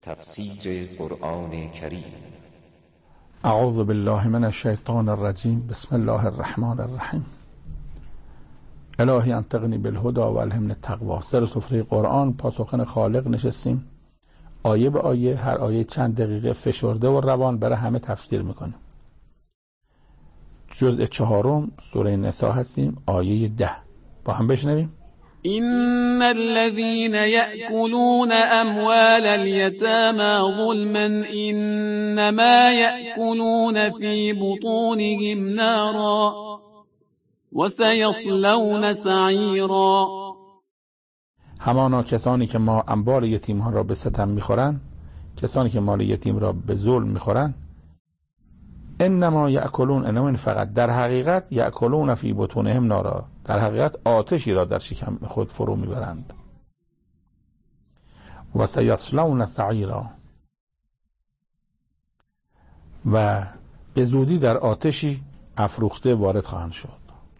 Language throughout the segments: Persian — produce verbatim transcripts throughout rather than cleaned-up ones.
تفسیر قرآن کریم. اعوذ بالله من الشیطان الرجیم. بسم الله الرحمن الرحیم. الهی انطقنی بالهدی و الهمنی التقوی. سر سفره قرآن پاسخن خالق نشستیم، آیه به آیه، هر آیه چند دقیقه فشرده و روان برای همه تفسیر میکنیم. جزء چهارم سوره نساء هستیم، آیه ده. با هم بشنویم. إن الذين يأكلون أموال اليتامى ظلما إنما يأكلون في بطونهم نارا وسيصلون سعيرا. همانا کسانی که ما اموال یتیم ها را به ستم میخورند، کسانی که مال یتیم را به ظلم میخورند، انما یأکلون، انما فقط در حقیقت یأکلون فی بطونهم نارا، در حقیقت آتشی را در شکم خود فرو میبرند. و سیصلون سعیرا، و به زودی در آتشی افروخته وارد خواهند شد.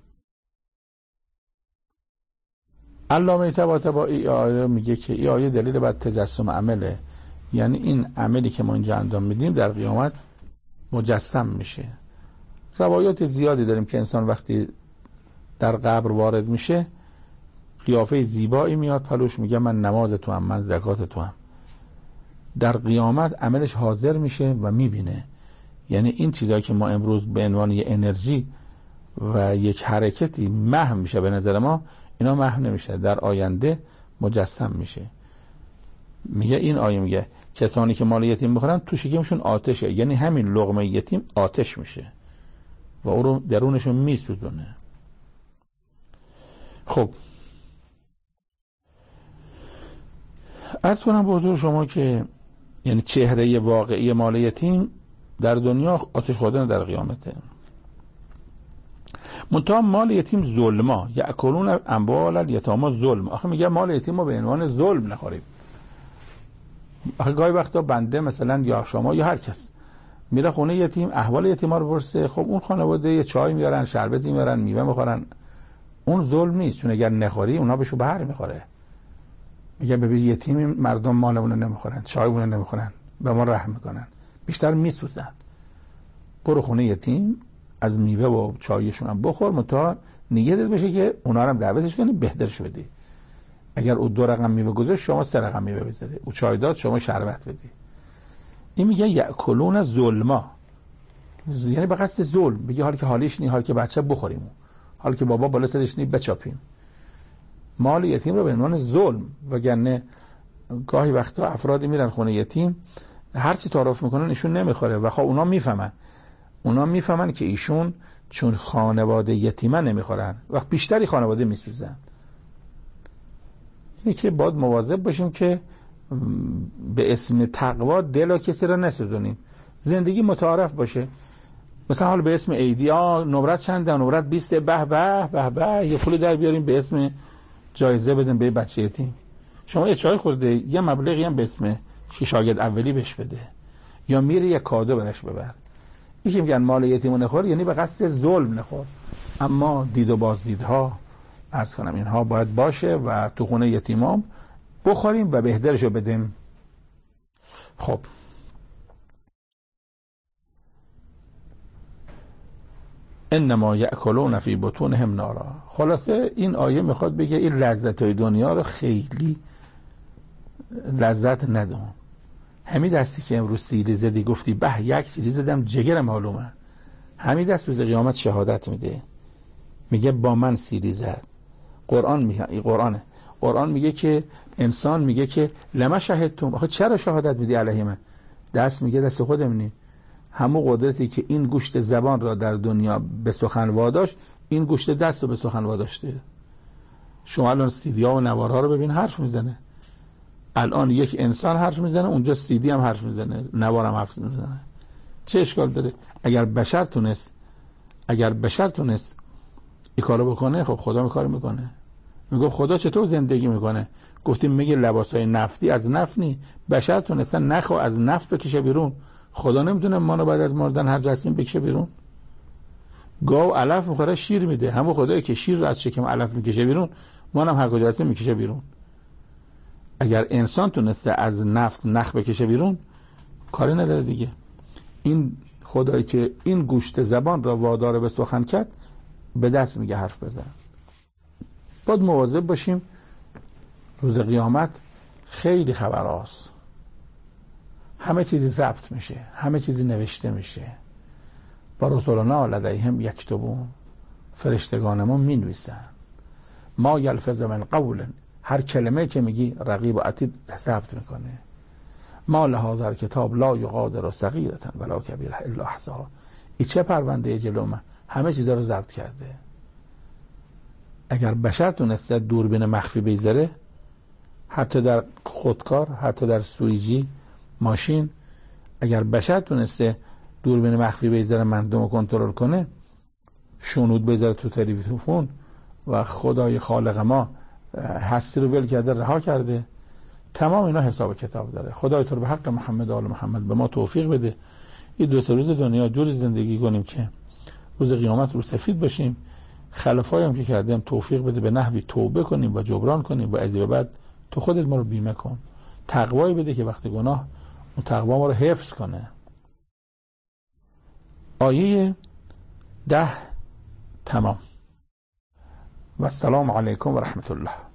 علامه طباطبایی آیه میگه که این آیه دلیل بر تجسم عمله، یعنی این عملی که ما اینجا انجام میدیم در قیامت مجسم میشه. روایات زیادی داریم که انسان وقتی در قبر وارد میشه قیافه زیبایی میاد پلوش، میگه من نماز تو هم، من زکات تو هم. در قیامت عملش حاضر میشه و میبینه. یعنی این چیزایی که ما امروز به عنوان یه انرژی و یک حرکتی محو میشه به نظر ما، اینا محو نمیشه، در آینده مجسم میشه. میگه این آیه میگه کسانی که مال یتیم بخورن تو شکمشون آتشه، یعنی همین لقمه یتیم آتش میشه و او رو درونشون میسوزونه. خب عرض کنم به حضور شما که یعنی چهره واقعی مال یتیم در دنیا آتش خوردن در قیامته. منتها مال یتیم ظلما، یأکلون اموال الیتامی ظلم. آخه میگه مال یتیم رو به عنوان ظلم نخوریم. آخه گاهی وقتا بنده مثلا یا شما یا هر کس میره خونه یتیم، احوال یتیما رو پرسه، خب اون خانواده یه چای میارن، شربتی میارن، میوه میخورن، اون ظلم نیست، چون اگر نخوری اونا بهشو بهر میخوره. میگه ببین یتیم مردم مالمون رو نمیخورن، چایمون رو نمیخورن، به ما رحم میکنن، بیشتر میسوزن. برو خونه یتیم، از میوه و چایشون هم بخور، متا نیتت بشه که اونا رو هم دعوتش کنی، بهترش بدی. اگر او دو رقم میوه گذاشت شما سه رقم میوه بذاری، او چای داد شما شربت بدی. این میگه یأکلون ظلما، یعنی به قصد ظلم. میگه حالی که حالیش نی، حالی که بچه بخوریم، حالی که بابا بالا سرش نی بچاپیم. مال یتیم رو به عنوان ظلم. وگرنه گاهی وقتا افرادی میرن خونه یتیم، هر چی تعارف میکنن ایشون نمیخوره و خب اونا میفهمن، اونا میفهمن که ایشون چون خانواده یتیمه نمیخورن، وقت بیشتری خانواده میسوزن. اینه که باید مواظب باشیم که به اسم تقوا دل و کسی را نسوزونیم. زندگی متعارف باشه، مثلا حال به اسم عیدی، آ نمرت چنده، نمرت بیسته، به به به به، یه پولی در بیاریم به اسم جایزه بدیم به بچه یتیم. شما یه چای خورده یه مبلغی هم به اسم شاگرد اولی بهش بده، یا میری یه کادو براش ببر. یکی میگن مال یتیمو نخور، یعنی به قصد ظلم نخور. اما دید و بازدیدها عرض کنم اینها باید باشه و تو خونه یتیمام بخوریم و بهترشو بدیم. خب انما یأکلون فی بطونهم نارا. خلاصه این آیه میخواد بگه این لذت‌های دنیا رو خیلی لذت ندون. همین دستی که امروز سیری زدی گفتی به یک سیری زدم جگرم معلومه، همین دست روز قیامت شهادت میده، میگه با من سیری زد. قرآن میگه، این قرآنه، قرآن میگه که انسان میگه که لما شهدتم، آخه چرا شهادت میدی علیه من؟ دست میگه دست خودم نی. همون قدرتی که این گوشت زبان را در دنیا به سخن واداشت، این گوشت دست رو به سخن واداشته. شما الان سیدی ها و نوارها رو ببین، حرف میزنه. الان یک انسان حرف میزنه، اونجا سیدی هم حرف میزنه، نوار هم حرف میزنه. چه اشکال داره؟ اگر بشر تونست اگر بشر تونست این کارو بکنه، خب خدا میکار میکنه. میگه خدا چطور زندگی میکنه؟ گفتیم میگه لباسای نفتی از نفت نی، بشر تونستن نخو از نفت بکشه بیرون. خدا نمیتونه مانو بعد از مردن هر جسیم بکشه بیرون؟ گاو علف میخوره شیر میده، همون خدایی که شیر رو از شکم علف میکشه بیرون، ما هم هر کجا هستیم میکشه بیرون. اگر انسان تونسته از نفت نخ بکشه بیرون، کاری نداره دیگه. این خدایی که این گوشت زبان را وادار به سخن کرد، به دست میگه حرف بزن. باید مواظب باشیم. روز قیامت خیلی خبراست، همه چیزی ضبط میشه، همه چیزی نوشته میشه. با رسولنا لدیهم یکتبون، فرشتگان ما می نویسن. ما یلفظ من قول، هر کلمه که میگی رقیب و عتید ضبط میکنه. ما لهذا کتاب لا یغادر صغیرة ولا کبیرة الا احصاها. این چه پرونده جلو من، همه چیزا رو ضبط کرده. اگر بشر تونسته دوربین مخفی بگذاره، حتی در خودکار، حتی در سویجی ماشین، اگر بشر تونسته دوربین مخفی بگذاره مردم رو کنترل کنه، شنود بذاره تو تلویزیون، و خدای خالق ما هستی رو ول کرده، رها کرده، تمام اینا حساب کتاب داره. خدای تو رو به حق محمد و آل محمد به ما توفیق بده، این دو سه روز دنیا جوری زندگی کنیم که روز قیامت رو سفید باشیم. خلافایی هم که کردیم توفیق بده به نحوی توبه کنیم و جبران کنیم، و از به بعد تو خودت ما رو بیمه کن. تقوایی بده که وقت گناه اون تقوا ما رو حفظ کنه. آیه ده تمام. و السلام علیکم و رحمت الله.